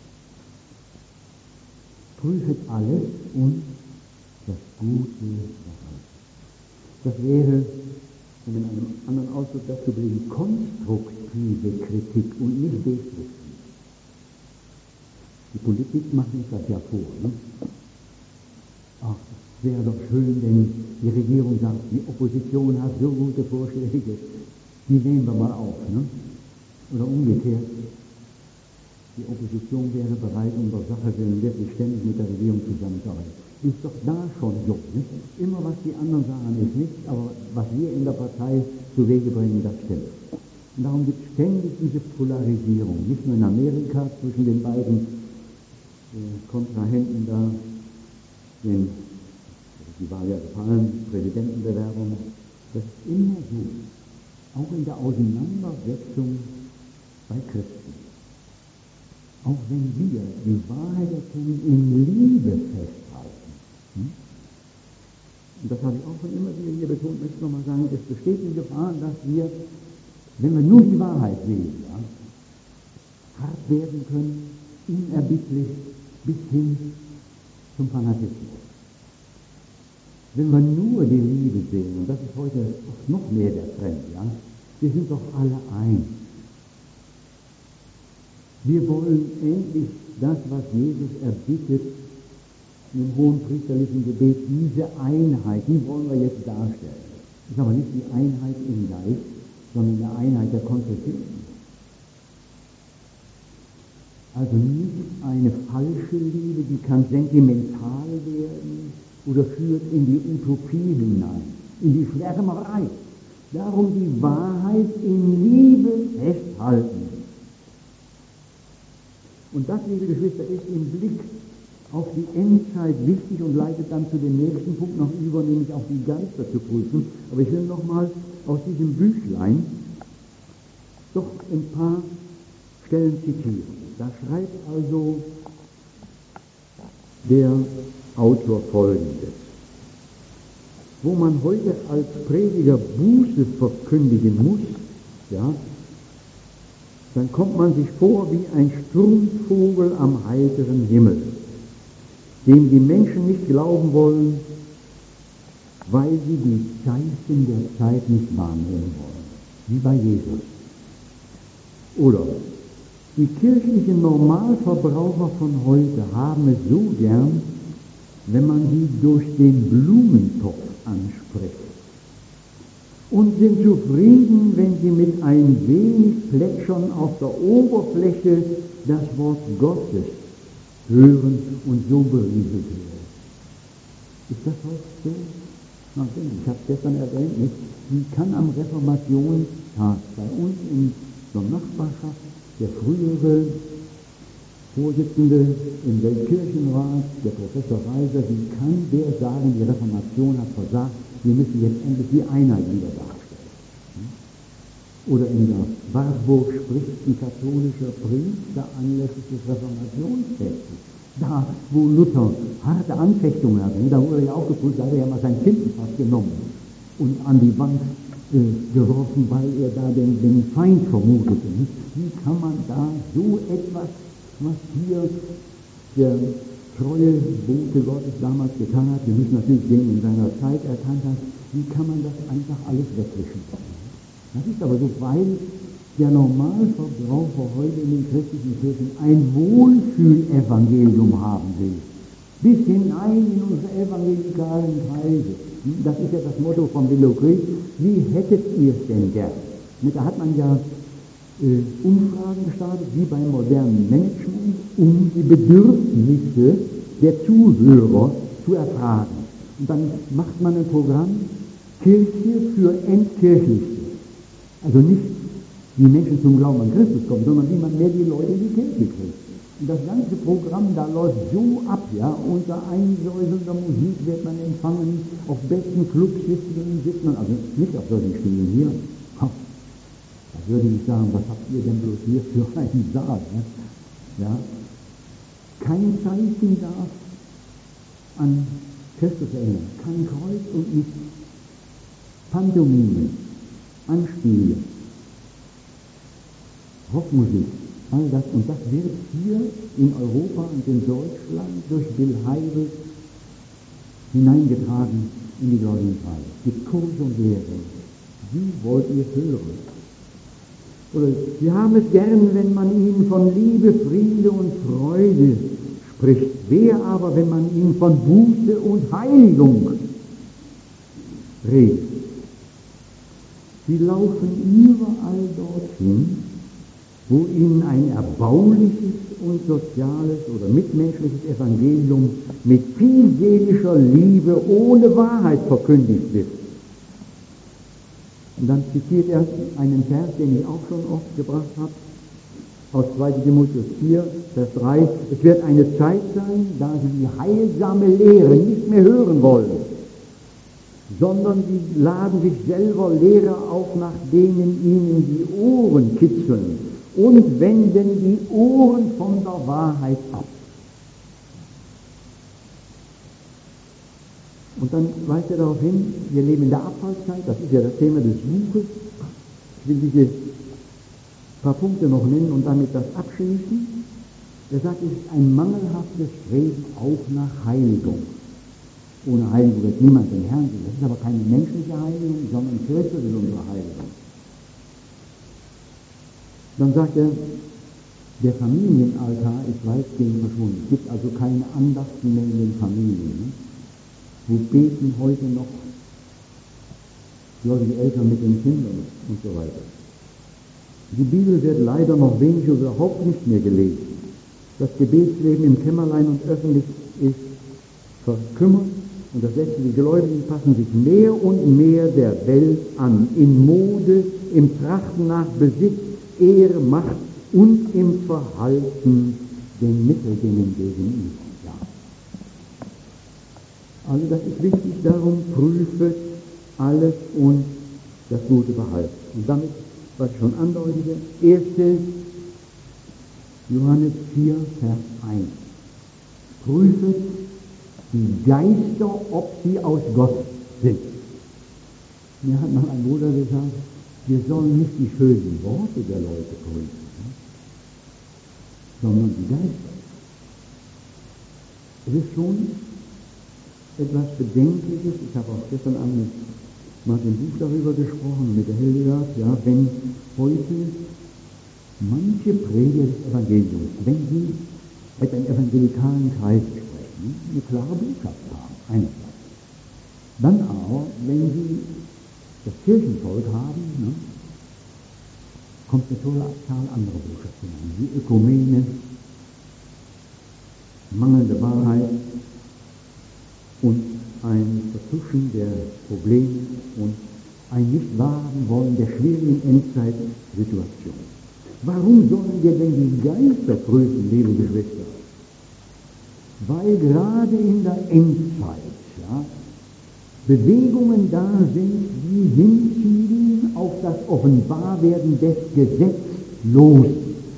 A: Prüfet alles und das Gute behalten. Das wäre, um in einem anderen Ausdruck das zu bringen, konstruktive Kritik und nicht destruktive. Die Politik macht uns das ja vor. Ne? Ach, es wäre doch schön, wenn die Regierung sagt, die Opposition hat so gute Vorschläge, die nehmen wir mal auf. Ne? Oder umgekehrt, die Opposition wäre bereit, um der Sache willen wirklich ständig mit der Regierung zusammenzuarbeiten. Ist doch da schon so. Nicht? Immer was die anderen sagen, ist nichts, aber was wir in der Partei zu Wege bringen, das stimmt. Und darum gibt es ständig diese Polarisierung, nicht nur in Amerika zwischen den beiden Kontrahenten da, die Wahl ja gefallen, Präsidentenbewerbung, das ist immer so, auch in der Auseinandersetzung bei Christen. auch wenn wir die Wahrheit erkennen, in Liebe festhalten. Und das habe ich auch schon immer wieder hier betont, möchte ich nochmal sagen, es besteht die Gefahr, dass wir, wenn wir nur die Wahrheit sehen, ja, hart werden können, unerbittlich bis hin zum Fanatismus. Wenn wir nur die Liebe sehen, und das ist heute oft noch mehr der Trend, ja, wir sind doch alle eins. Wir wollen endlich das, was Jesus erbittet, im hohen priesterlichen Gebet, diese Einheit, die wollen wir jetzt darstellen. Das ist aber nicht die Einheit im Geist, sondern die Einheit der Konfession. Also nicht eine falsche Liebe, die kann sentimental werden oder führt in die Utopie hinein, in die Schwärmerei. Darum die Wahrheit in Liebe festhalten. Und das, liebe Geschwister, ist im Blick auf die Endzeit wichtig und leitet dann zu dem nächsten Punkt noch über, nämlich auch die Geister zu prüfen. Aber ich will nochmal aus diesem Büchlein doch ein paar Stellen zitieren. Da schreibt also der Autor Folgendes: Wo man heute als Prediger Buße verkündigen muss, ja, dann kommt man sich vor wie ein Sturmvogel am heiteren Himmel, dem die Menschen nicht glauben wollen, weil sie die Zeichen der Zeit nicht wahrnehmen wollen, wie bei Jesus. Oder die kirchlichen Normalverbraucher von heute haben es so gern, wenn man sie durch den Blumentopf anspricht, und sind zufrieden, wenn sie mit ein wenig Plätschern auf der Oberfläche das Wort Gottes hören und so berieselt werden. Ist das heute so? Ich habe es gestern erwähnt, nicht? Wie kann am Reformationstag bei uns in der Nachbarschaft der frühere Vorsitzende im Weltkirchenrat, der Professor Reiser, wie kann der sagen, die Reformation hat versagt, wir müssen jetzt endlich die Einheit wieder darstellen? Oder in der Wartburg spricht ein katholischer Priester anlässlich des Reformationsfestes. Da, wo Luther harte Anfechtungen hatte, da wurde ja auch geprüft, da hat er ja mal sein Tintenfass genommen und an die Wand geworfen, weil er da den Feind vermutete. Wie kann man da so etwas, was hier der treue Bote Gottes damals getan hat, wir müssen natürlich den in seiner Zeit erkannt hat, wie kann man das einfach alles wegwischen? Das ist aber so, weil der Normalverbraucher heute in den christlichen Kirchen ein Wohlfühlevangelium haben will. Bis hinein in unsere evangelikalen Kreise. Das ist ja das Motto von Willow Creek. Wie hättet ihr es denn gern? Da hat man ja Umfragen gestartet, wie beim modernen Management, um die Bedürfnisse der Zuhörer zu erfragen. Und dann macht man ein Programm, Kirche für Entkirchlichte. Also nicht, wie Menschen zum Glauben an Christus kommen, sondern wie man mehr die Leute in die Kirche kriegt. Und das ganze Programm da läuft so ab, ja, unter einsäuselnder Musik wird man empfangen, auf besten Clubsitzungen sitzt man, also nicht auf solchen Stühlen hier. Da würde ich sagen, was habt ihr denn bloß hier für einen Saal? Ja? Kein Zeichen darf an Christus erinnern, kein Kreuz und nichts. Pantomime, Anspiele, Rockmusik, all das. Und das wird hier in Europa und in Deutschland durch Bill Heibel hineingetragen in die gläubigen Kreise. Es gibt Kurse und Lehren. Wie wollt ihr hören? Oder sie haben es gern, wenn man ihnen von Liebe, Friede und Freude spricht. Wer aber, wenn man ihnen von Buße und Heiligung redet? Sie laufen überall dorthin, wo ihnen ein erbauliches und soziales oder mitmenschliches Evangelium mit viel seelischer Liebe ohne Wahrheit verkündigt wird. Und dann zitiert er einen Vers, den ich auch schon oft gebracht habe, aus 2. Timotheus 4, Vers 3. Es wird eine Zeit sein, da sie die heilsame Lehre nicht mehr hören wollen, sondern sie laden sich selber Lehrer auf, nach denen ihnen die Ohren kitzeln und wenden die Ohren von der Wahrheit ab. Und dann weist er darauf hin, wir leben in der Abfallszeit, das ist ja das Thema des Buches. Ich will diese paar Punkte noch nennen und damit das abschließen. Er sagt, es ist ein mangelhaftes Streben auch nach Heiligung. Ohne Heiligung wird niemand den Herrn sehen. Das ist aber keine menschliche Heiligung, sondern Christus ist unsere Heiligung. Dann sagt er, der Familienaltar ist weitgehend verschwunden. Es gibt also keine Andachten mehr in den Familien. Wo beten heute noch gläubige Eltern mit den Kindern und so weiter. Die Bibel wird leider noch wenig oder überhaupt nicht mehr gelesen. Das Gebetsleben im Kämmerlein und öffentlich ist verkümmert und das letzte, die Gläubigen passen sich mehr und mehr der Welt an, in Mode, im Trachten nach Besitz, Ehre, Macht und im Verhalten den Mitteldingen gegenüber. Also das ist wichtig, darum prüfe alles und das Gute behalten. Und damit, was ich schon andeutete, 1. Johannes 4, Vers 1. Prüfe die Geister, ob sie aus Gott sind. Mir hat noch ein Bruder gesagt, wir sollen nicht die schönen Worte der Leute prüfen, sondern die Geister. Es ist schon etwas Bedenkliches, ich habe auch gestern Abend mit Martin Buch darüber gesprochen, mit der Hildegard, ja, wenn heute manche Prediger des Evangeliums, wenn sie etwa in evangelikalen Kreisen sprechen, eine klare Botschaft haben, einerseits. Dann aber, wenn sie das Kirchenvolk haben, kommt eine tolle Zahl anderer Botschaften an, wie Ökumene, mangelnde Wahrheit, und ein Vertuschen der Probleme und ein Nicht-Wahren wollen der schwierigen Endzeitsituation. Warum sollen wir denn die Geister prüfen, liebe Geschwister? Weil gerade in der Endzeit Bewegungen da sind, die hinzielen auf das Offenbarwerden des Gesetzlosen.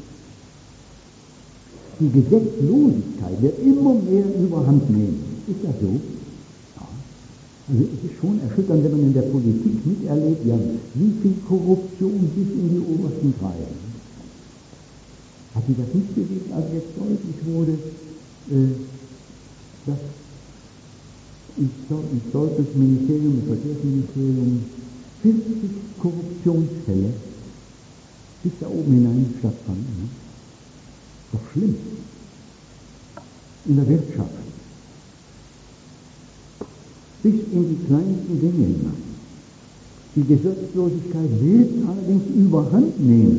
A: Die Gesetzlosigkeit wird immer mehr überhand nehmen. Ist das so? Ja. Also es ist schon erschütternd, wenn man in der Politik miterlebt, ja, wie viel Korruption bis in die obersten Kreise. Hat sie das nicht bewegt, als jetzt deutlich wurde, dass im Zollministerium, im Verkehrsministerium 40 Korruptionsfälle bis da oben hinein stattfanden. Ne? Doch schlimm. In der Wirtschaft. Bis in die kleinsten Dinge hinein. Die Gesetzlosigkeit wird allerdings überhand nehmen.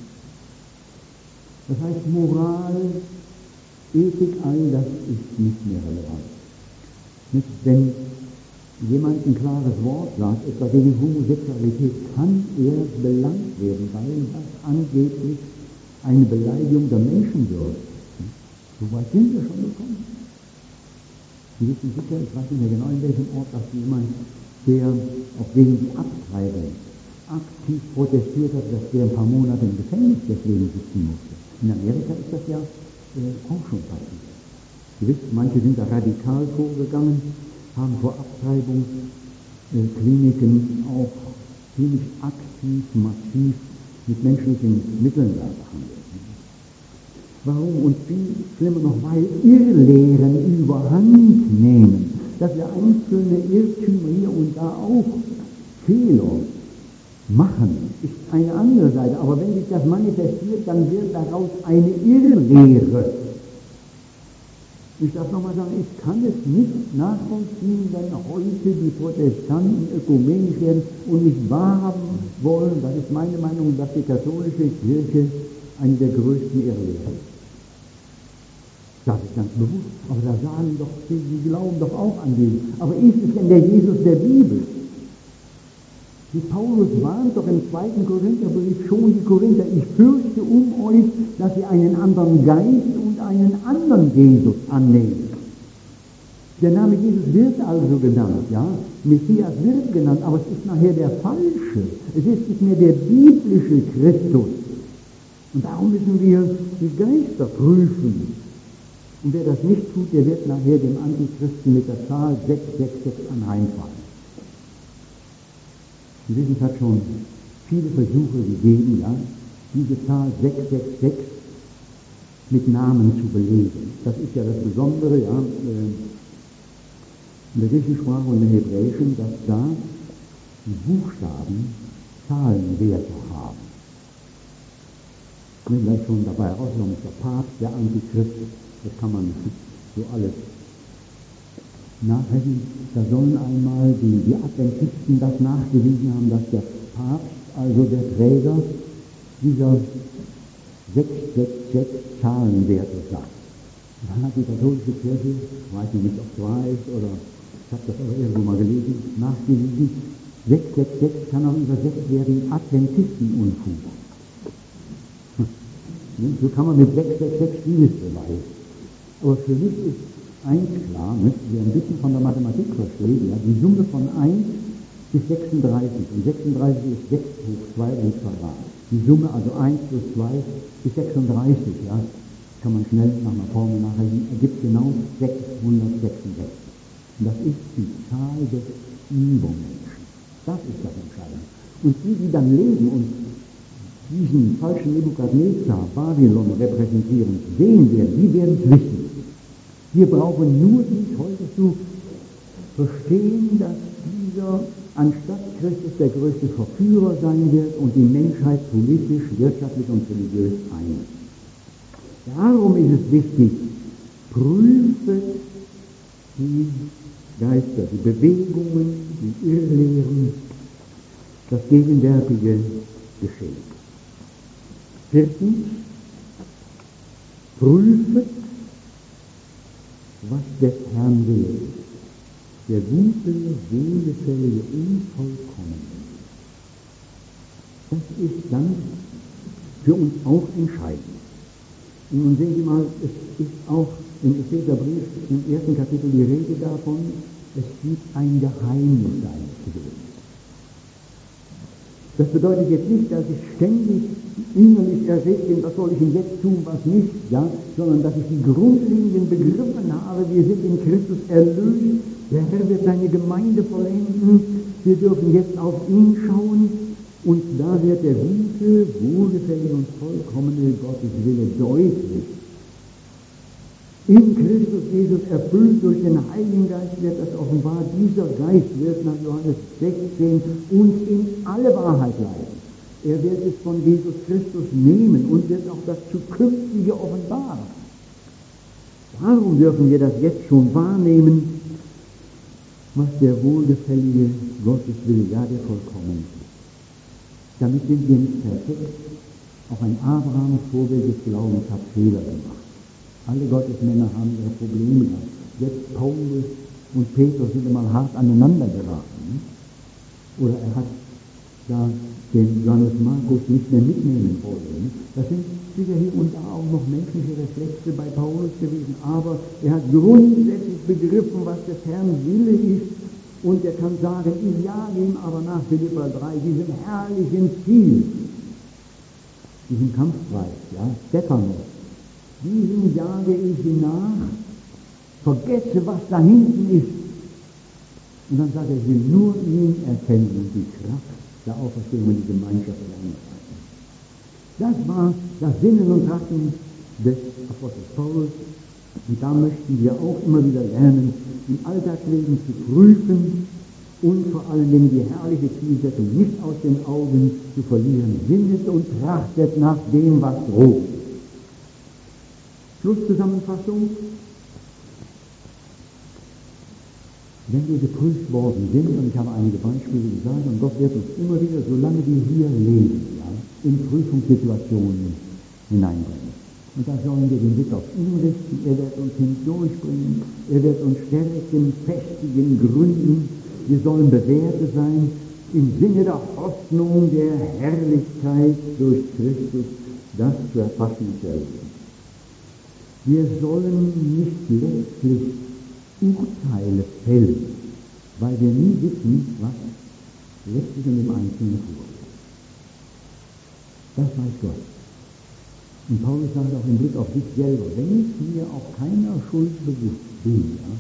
A: Das heißt, Moral, Ethik, all das ist nicht mehr relevant. Nicht, wenn jemand ein klares Wort sagt, etwa gegen Homosexualität, kann er belangt werden, weil das angeblich eine Beleidigung der Menschenwürde ist. So weit sind wir schon gekommen. Sie wissen sicher, ich weiß nicht mehr genau in welchem Ort, dass jemand, der auch gegen die Abtreibung aktiv protestiert hat, dass der ein paar Monate im Gefängnis deswegen sitzen musste. In Amerika ist das ja auch schon passiert. Sie wissen, manche sind da radikal vorgegangen, haben vor Abtreibungskliniken auch ziemlich aktiv, massiv mit menschlichen Mitteln da behandelt. Warum? Und viel schlimmer noch, weil Irrlehren überhand nehmen, dass wir einzelne Irrtümer hier und da auch Fehler machen, ist eine andere Seite. Aber wenn sich das manifestiert, dann wird daraus eine Irrlehre. Ich darf nochmal sagen, ich kann es nicht nachvollziehen, wenn heute die Protestanten ökumenisch werden und nicht wahrhaben wollen, das ist meine Meinung, dass die katholische Kirche eine der größten Irrlehrer ist. Das ist ganz bewusst. Aber da sagen doch, sie glauben doch auch an Jesus. Aber ist es denn der Jesus der Bibel? Wie Paulus warnt doch im 2. Korintherbrief schon die Korinther, ich fürchte um euch, dass ihr einen anderen Geist und einen anderen Jesus annehmt. Der Name Jesus wird also genannt, ja, Messias wird genannt, aber es ist nachher der falsche. Es ist nicht mehr der biblische Christus. Und darum müssen wir die Geister prüfen. Und wer das nicht tut, der wird nachher dem Antichristen mit der Zahl 666 anheimfallen. Sie wissen, es hat schon viele Versuche gegeben, ja, diese Zahl 666 mit Namen zu belegen. Das ist ja das Besondere, ja, in der griechischen Sprache und in der hebräischen, dass da die Buchstaben Zahlenwerte haben. Ich will gleich schon dabei herauskommen, ist der Papst, der Antichrist, das kann man so alles nachrechnen. Da sollen einmal die Adventisten das nachgewiesen haben, dass der Papst, also der Träger dieser 666 Zahlenwerte sei. Dann hat die katholische Kirche, ich weiß nicht, ob es wahr ist oder ich habe das aber irgendwo mal gelesen, nachgewiesen, 666 kann auch übersetzt werden Adventistenunfug. So kann man mit 666 vieles beweisen. Aber für mich ist eins klar, wir ein bisschen von der Mathematik verstehen, ja, die Summe von 1 bis 36, und 36 ist 6 hoch 2 und Quadrat. Die Summe, also 1 plus 2 bis 36, ja, kann man schnell nach einer Formel nachrechnen, ergibt genau 666. Und das ist die Zahl des Übermenschen. Das ist das Entscheidende. Und die dann leben und diesen falschen Nebukadnezar, Babylon repräsentieren, sehen werden, die werden es wissen. Wir brauchen nur dies heute zu verstehen, dass dieser anstatt Christus der größte Verführer sein wird und die Menschheit politisch, wirtschaftlich und religiös ein. Darum ist es wichtig, prüfet die Geister, die Bewegungen, die Irrlehren, das gegenwärtige Geschehen. Viertens, prüfet, was des Herrn will, der gute, wohlgefällige, unvollkommene. Das ist dann für uns auch entscheidend. Und nun sehen Sie mal, es ist auch im Epheserbrief im 1. Kapitel die Rede davon, es gibt ein Geheimnis seines Willens. Das bedeutet jetzt nicht, dass ich ständig innerlich erregt bin, was soll ich denn jetzt tun, was nicht, ja, sondern dass ich die grundlegenden Begriffen habe, wir sind in Christus erlöst, der Herr wird seine Gemeinde vollenden, wir dürfen jetzt auf ihn schauen und da wird der gute, wohlgefällige und vollkommene Gottes Wille deutlich. In Christus Jesus erfüllt durch den Heiligen Geist wird das offenbar. Dieser Geist wird nach Johannes 16 uns in alle Wahrheit leiten. Er wird es von Jesus Christus nehmen und wird auch das Zukünftige offenbaren. Darum dürfen wir das jetzt schon wahrnehmen, was der wohlgefällige Gottes will, ja, der vollkommen ist. Damit sind wir nicht perfekt. Auch ein Abraham, Vorbild des Glaubens, hat Fehler gemacht. Alle Gottesmänner haben ihre Probleme gehabt. Jetzt Paulus und Petrus sind immer hart aneinander geraten. Oder er hat da den Johannes Markus nicht mehr mitnehmen wollen. Das sind sicher hier und da auch noch menschliche Reflexe bei Paulus gewesen. Aber er hat grundsätzlich begriffen, was des Herrn Wille ist. Und er kann sagen, ich jage ihm aber nach Philipper 3, diesem herrlichen Ziel, diesem Kampfpreis, ja, Stephanus. Diesem jage ich ihm nach, vergesse, was da hinten ist. Und dann sagt er, ich will nur ihn erkennen und die Kraft der Auferstehung und die Gemeinschaft der Einheit. Das war das Sinnen und Trachten des Apostels Paulus. Und da möchten wir auch immer wieder lernen, im Alltagsleben zu prüfen und vor allen Dingen die herrliche Zielsetzung nicht aus den Augen zu verlieren. Sinnet und trachtet nach dem, was droht. Schlusszusammenfassung. Wenn wir geprüft worden sind, und ich habe einige Beispiele gesagt, und Gott wird uns immer wieder, solange wir hier leben, ja, in Prüfungssituationen hineinbringen. Und da sollen wir den Blick auf ihn richten, er wird uns hindurchbringen, er wird uns stärken, festigen, gründen, wir sollen Bewährte sein, im Sinne der Hoffnung der Herrlichkeit durch Christus, das zu erfassen und zu erleben. Wir sollen nicht letztlich Urteile fällen, weil wir nie wissen, was letztlich in dem Einzelnen vorgeht. Das weiß Gott. Und Paulus sagt auch im Blick auf sich selber, wenn ich mir auch keiner Schuld bewusst bin, ja,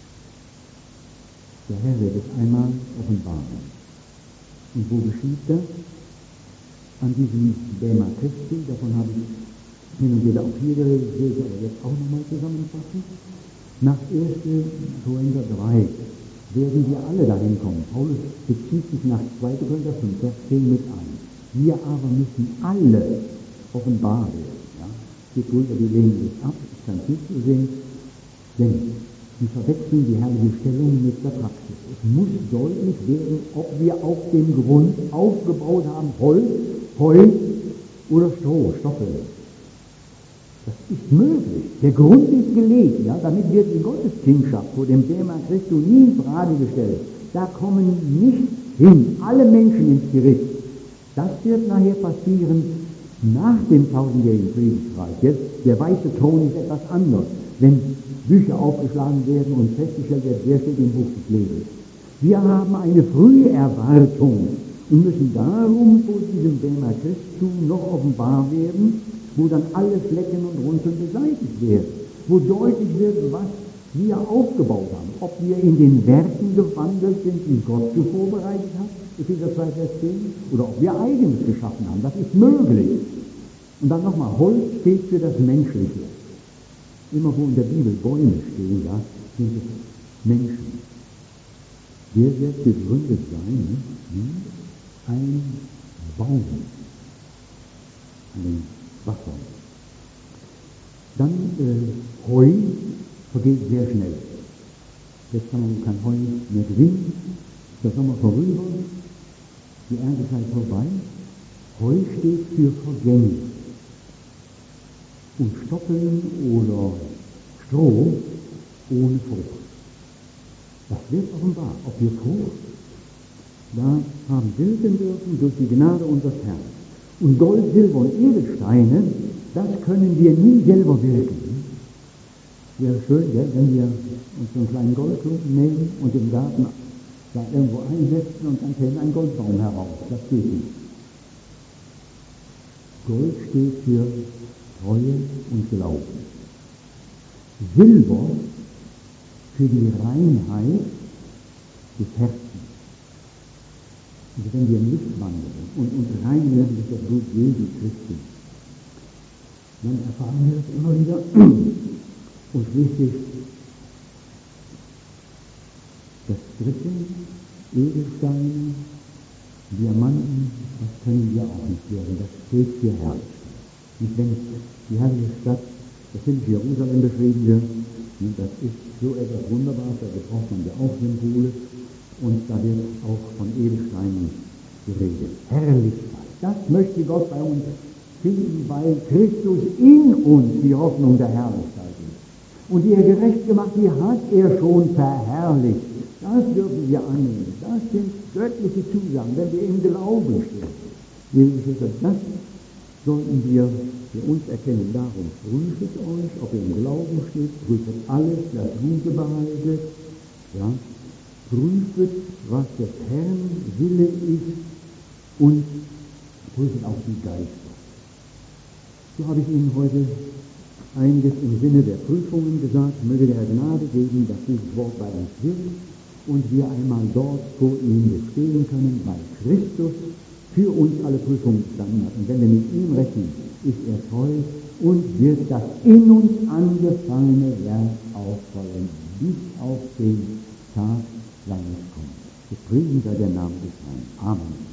A: der Herr wird es einmal offenbaren. Und wo geschieht das? An diesem Bema Christi, davon habe ich hin und wieder auch hier geredet, will ich aber jetzt auch nochmal zusammenfassen. Nach 1. Korinther 3 werden wir alle dahin kommen. Paulus bezieht sich nach 2. Korinther 5, Vers 10 mit ein. Wir aber müssen alle offenbar werden. Ja? Geht runter, die lehnen es ab, ich kann es nicht so sehen, denn die verwechseln die herrliche Stellung mit der Praxis. Es muss deutlich werden, ob wir auf dem Grund aufgebaut haben, Holz oder Stroh, Stoppel. Das ist möglich. Der Grund ist gelegt, ja, damit wird die Gotteskindschaft vor dem Bema Christi nie in Frage gestellt. Da kommen nicht hin alle Menschen ins Gericht. Das wird nachher passieren nach dem 1000-jährigen Friedensreich. Jetzt, der weiße Thron ist etwas anders, wenn Bücher aufgeschlagen werden und festgestellt wird, wer steht im Buch des Lebens. Wir haben eine frühe Erwartung und müssen darum vor diesem Bema Christi noch offenbar werden, wo dann alle Flecken und Runzeln beseitigt werden, wo deutlich wird, was wir aufgebaut haben, ob wir in den Werken gewandelt sind, die Gott zuvor bereitet hat, Epheser 2, Vers 10, oder ob wir eigenes geschaffen haben, das ist möglich. Und dann nochmal, Holz steht für das Menschliche. Immer wo in der Bibel Bäume stehen, ja, sind es Menschen. Wer wird gegründet sein? Ein Baum an den Wasser. Dann Heu vergeht sehr schnell. Jetzt kann man kein Heu mehr gewinnen. Der Sommer vorüber, die Erntezeit vorbei. Heu steht für Vergänglich. Und Stoppeln oder Stroh ohne Frucht. Das wird offenbar, ob wir Frucht da haben wirken dürfen durch die Gnade unseres Herrn. Und Gold, Silber und Edelsteine, das können wir nie selber wirken. Wäre schön, ja, wenn wir uns so einen kleinen Goldklumpen nehmen und im Garten da irgendwo einsetzen und dann käme ein Goldbaum heraus. Das geht nicht. Gold steht für Treue und Glauben. Silber für die Reinheit des Herzens. Also wenn wir im Licht wandeln und uns rein werden durch das Blut Jesu Christi, dann erfahren wir das immer wieder. Und schließlich das dritte, Edelsteine, Diamanten, das können wir auch nicht werden. Das steht für Herrlichkeit. Und wenn die herrliche Stadt, das sind Jerusalem beschrieben wird, und das ist so etwas Wunderbares, da braucht man ja auch Symbole, und da wird auch von Edelsteinen geredet. Herrlichkeit, das möchte Gott bei uns finden, weil Christus in uns die Hoffnung der Herrlichkeit ist. Und die er gerecht gemacht, die hat er schon verherrlicht. Das dürfen wir annehmen. Das sind göttliche Zusagen, wenn wir im Glauben stehen. Jesus sagt, das sollten wir für uns erkennen. Darum prüfet euch, ob ihr im Glauben steht, prüfet alles, das Gute behaltet. Ja? Prüfet, was des Herrn Wille ist und prüfet auch die Geister. So habe ich Ihnen heute einiges im Sinne der Prüfungen gesagt. Möge der Herr Gnade geben, dass dieses Wort bei uns wirkt und wir einmal dort vor ihm bestehen können, weil Christus für uns alle Prüfungen bestanden hat. Und wenn wir mit ihm rechnen, ist er treu und wird das in uns angefangene Werk ausvollenden, bis auf den Tag seines Kommens. Gepriesen sei der Name des Herrn. Amen.